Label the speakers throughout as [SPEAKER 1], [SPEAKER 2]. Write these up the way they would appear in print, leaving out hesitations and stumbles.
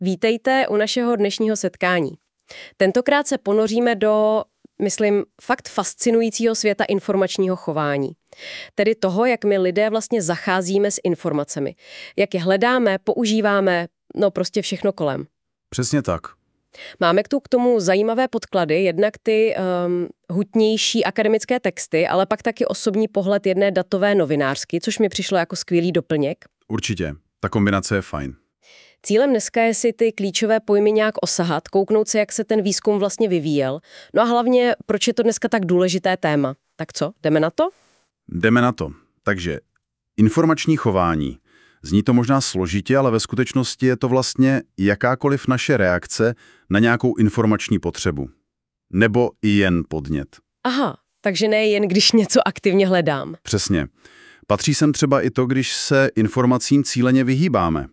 [SPEAKER 1] Vítejte u našeho dnešního setkání. Tentokrát se ponoříme do, myslím, fakt fascinujícího světa informačního chování. Tedy toho, jak my lidé vlastně zacházíme s informacemi. Jak je hledáme, používáme, no prostě všechno kolem.
[SPEAKER 2] Přesně tak.
[SPEAKER 1] Máme k tomu zajímavé podklady, jednak ty hutnější akademické texty, ale pak taky osobní pohled jedné datové novinářky, což mi přišlo jako skvělý doplněk.
[SPEAKER 2] Určitě. Ta kombinace je fajn.
[SPEAKER 1] Cílem dneska je si ty klíčové pojmy nějak osahat, kouknout se, jak se ten výzkum vlastně vyvíjel. No a hlavně, proč je to dneska tak důležité téma. Tak co, jdeme na to?
[SPEAKER 2] Jdeme na to. Takže informační chování. Zní to možná složitě, ale ve skutečnosti je to vlastně jakákoliv naše reakce na nějakou informační potřebu. Nebo i jen podnět.
[SPEAKER 1] Aha, takže ne jen když něco aktivně hledám.
[SPEAKER 2] Přesně. Patří sem třeba i to, když se informacím cíleně vyhýbáme.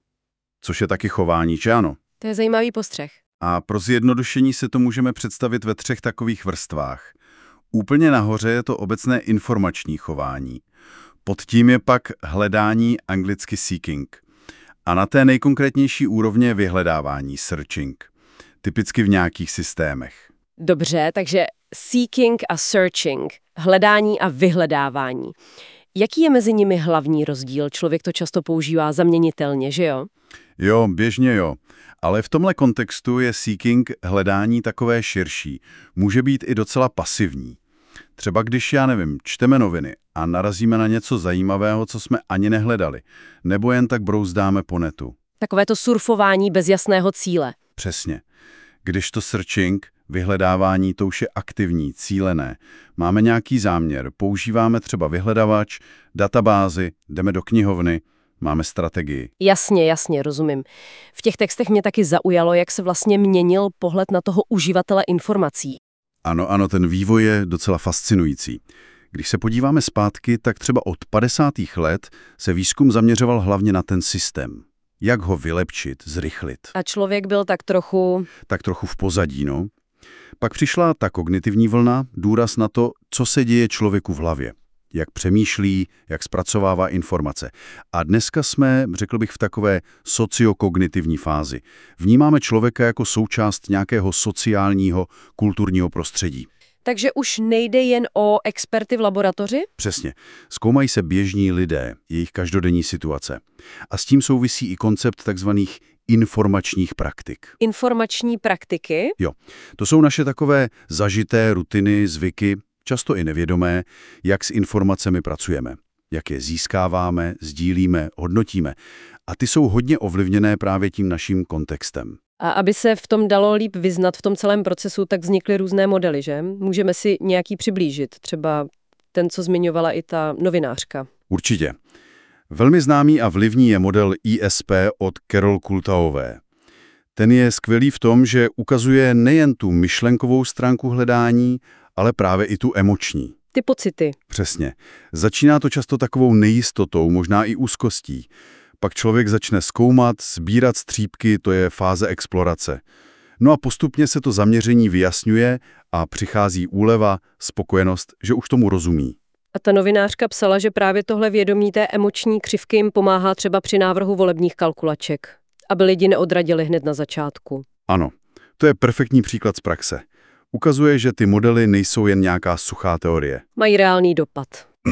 [SPEAKER 2] Což je taky chování, či ano?
[SPEAKER 1] To je zajímavý postřeh.
[SPEAKER 2] A pro zjednodušení si to můžeme představit ve 3 takových vrstvách. Úplně nahoře je to obecné informační chování. Pod tím je pak hledání, anglicky seeking. A na té nejkonkrétnější úrovni je vyhledávání, searching. Typicky v nějakých systémech.
[SPEAKER 1] Dobře, takže seeking a searching, hledání a vyhledávání. Jaký je mezi nimi hlavní rozdíl? Člověk to často používá zaměnitelně, že jo?
[SPEAKER 2] Jo, běžně jo. Ale v tomhle kontextu je seeking, hledání, takové širší. Může být i docela pasivní. Třeba když, čteme noviny a narazíme na něco zajímavého, co jsme ani nehledali, nebo jen tak brouzdáme po netu.
[SPEAKER 1] Takové to surfování bez jasného cíle.
[SPEAKER 2] Přesně. Když to searching, vyhledávání, to už je aktivní, cílené. Máme nějaký záměr, používáme třeba vyhledavač, databázi, jdeme do knihovny, máme strategii.
[SPEAKER 1] Jasně, rozumím. V těch textech mě taky zaujalo, jak se vlastně měnil pohled na toho uživatele informací.
[SPEAKER 2] Ano, ten vývoj je docela fascinující. Když se podíváme zpátky, tak třeba od 50. let se výzkum zaměřoval hlavně na ten systém. Jak ho vylepšit, zrychlit.
[SPEAKER 1] A člověk byl tak trochu
[SPEAKER 2] v pozadí, no. Pak přišla ta kognitivní vlna, důraz na to, co se děje člověku v hlavě. Jak přemýšlí, jak zpracovává informace. A dneska jsme, řekl bych, v takové sociokognitivní fázi. Vnímáme člověka jako součást nějakého sociálního, kulturního prostředí.
[SPEAKER 1] Takže už nejde jen o experty v laboratoři?
[SPEAKER 2] Přesně. Zkoumají se běžní lidé, jejich každodenní situace. A s tím souvisí i koncept takzvaných informačních praktik.
[SPEAKER 1] Informační praktiky?
[SPEAKER 2] Jo. To jsou naše takové zažité rutiny, zvyky, často i nevědomé, jak s informacemi pracujeme, jak je získáváme, sdílíme, hodnotíme. A ty jsou hodně ovlivněné právě tím naším kontextem.
[SPEAKER 1] A aby se v tom dalo líp vyznat v tom celém procesu, tak vznikly různé modely, že? Můžeme si nějaký přiblížit, třeba ten, co zmiňovala i ta novinářka.
[SPEAKER 2] Určitě. Velmi známý a vlivný je model ISP od Carol Kultaové. Ten je skvělý v tom, že ukazuje nejen tu myšlenkovou stránku hledání, ale právě i tu emoční.
[SPEAKER 1] Ty pocity.
[SPEAKER 2] Přesně. Začíná to často takovou nejistotou, možná i úzkostí. Pak člověk začne zkoumat, sbírat střípky, to je fáze explorace. No a postupně se to zaměření vyjasňuje a přichází úleva, spokojenost, že už tomu rozumí.
[SPEAKER 1] A ta novinářka psala, že právě tohle vědomí té emoční křivky jim pomáhá třeba při návrhu volebních kalkulaček, aby lidi neodradili hned na začátku.
[SPEAKER 2] Ano, to je perfektní příklad z praxe. Ukazuje, že ty modely nejsou jen nějaká suchá teorie.
[SPEAKER 1] Mají reálný dopad.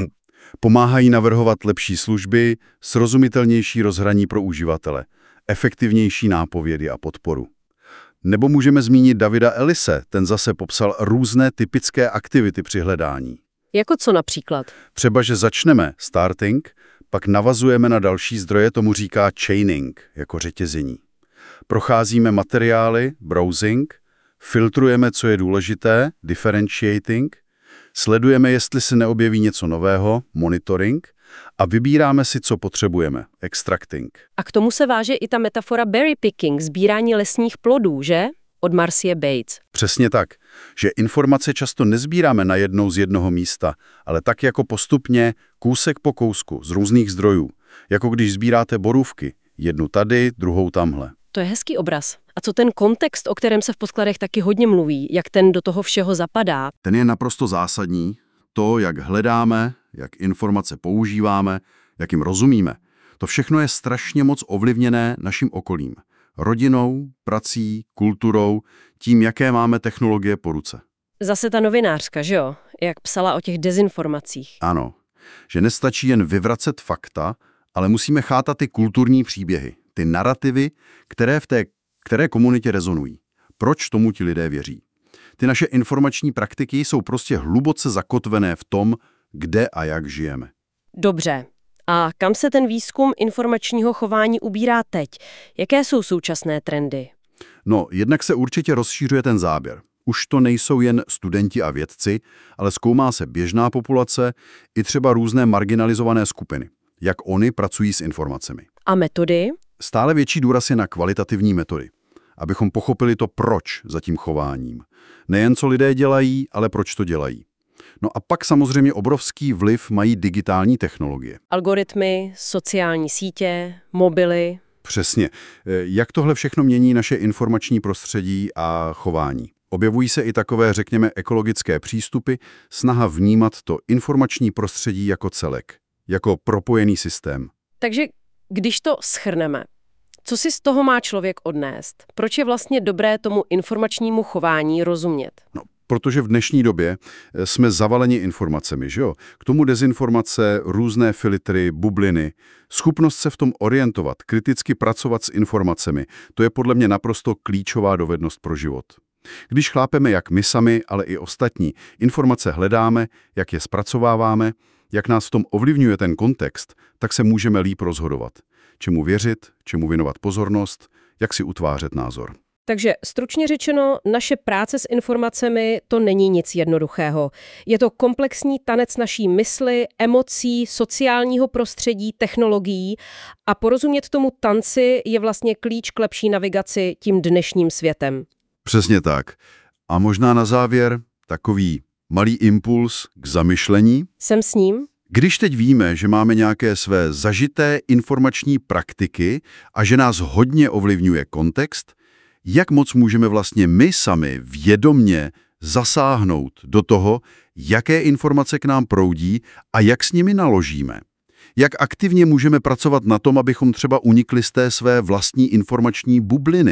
[SPEAKER 2] Pomáhají navrhovat lepší služby, srozumitelnější rozhraní pro uživatele, efektivnější nápovědy a podporu. Nebo můžeme zmínit Davida Ellise, ten zase popsal různé typické aktivity při hledání.
[SPEAKER 1] Jako co například?
[SPEAKER 2] Třeba, že začneme starting, pak navazujeme na další zdroje, tomu říká chaining, jako řetězení. Procházíme materiály, browsing, filtrujeme, co je důležité, differentiating, sledujeme, jestli se neobjeví něco nového, monitoring, a vybíráme si, co potřebujeme, extracting.
[SPEAKER 1] A k tomu se váže i ta metafora berry picking, sbírání lesních plodů, že? Od Marcie Bates.
[SPEAKER 2] Přesně tak, že informace často nezbíráme najednou z jednoho místa, ale tak jako postupně, kousek po kousku, z různých zdrojů. Jako když sbíráte borůvky, jednu tady, druhou tamhle.
[SPEAKER 1] To je hezký obraz. A co ten kontext, o kterém se v podkladech taky hodně mluví, jak ten do toho všeho zapadá?
[SPEAKER 2] Ten je naprosto zásadní. To, jak hledáme, jak informace používáme, jak jim rozumíme, to všechno je strašně moc ovlivněné naším okolím. Rodinou, prací, kulturou, tím, jaké máme technologie po ruce.
[SPEAKER 1] Zase ta novinářka, že jo? Jak psala o těch dezinformacích.
[SPEAKER 2] Ano, že nestačí jen vyvracet fakta, ale musíme chátat ty kulturní příběhy, ty narrativy, které v té které komunitě rezonují. Proč tomu ti lidé věří? Ty naše informační praktiky jsou prostě hluboce zakotvené v tom, kde a jak žijeme.
[SPEAKER 1] Dobře. A kam se ten výzkum informačního chování ubírá teď? Jaké jsou současné trendy?
[SPEAKER 2] No, jednak se určitě rozšířuje ten záběr. Už to nejsou jen studenti a vědci, ale zkoumá se běžná populace i třeba různé marginalizované skupiny. Jak oni pracují s informacemi.
[SPEAKER 1] A metody?
[SPEAKER 2] Stále větší důraz je na kvalitativní metody, abychom pochopili to proč za tím chováním. Nejen co lidé dělají, ale proč to dělají. No a pak samozřejmě obrovský vliv mají digitální technologie.
[SPEAKER 1] Algoritmy, sociální sítě, mobily.
[SPEAKER 2] Přesně. Jak tohle všechno mění naše informační prostředí a chování? Objevují se i takové, řekněme, ekologické přístupy, snaha vnímat to informační prostředí jako celek, jako propojený systém.
[SPEAKER 1] Takže když to shrneme, co si z toho má člověk odnést? Proč je vlastně dobré tomu informačnímu chování rozumět?
[SPEAKER 2] No, protože v dnešní době jsme zavaleni informacemi, že jo? K tomu dezinformace, různé filtry, bubliny, schopnost se v tom orientovat, kriticky pracovat s informacemi, to je podle mě naprosto klíčová dovednost pro život. Když chápeme, jak my sami, ale i ostatní informace hledáme, jak je zpracováváme, jak nás v tom ovlivňuje ten kontext, tak se můžeme líp rozhodovat. Čemu věřit, čemu věnovat pozornost, jak si utvářet názor.
[SPEAKER 1] Takže stručně řečeno, naše práce s informacemi to není nic jednoduchého. Je to komplexní tanec naší mysli, emocí, sociálního prostředí, technologií a porozumět tomu tanci je vlastně klíč k lepší navigaci tím dnešním světem.
[SPEAKER 2] Přesně tak. A možná na závěr takový malý impuls k zamyšlení.
[SPEAKER 1] Jsem s ním?
[SPEAKER 2] Když teď víme, že máme nějaké své zažité informační praktiky a že nás hodně ovlivňuje kontext, jak moc můžeme vlastně my sami vědomně zasáhnout do toho, jaké informace k nám proudí a jak s nimi naložíme? Jak aktivně můžeme pracovat na tom, abychom třeba unikli z té své vlastní informační bubliny?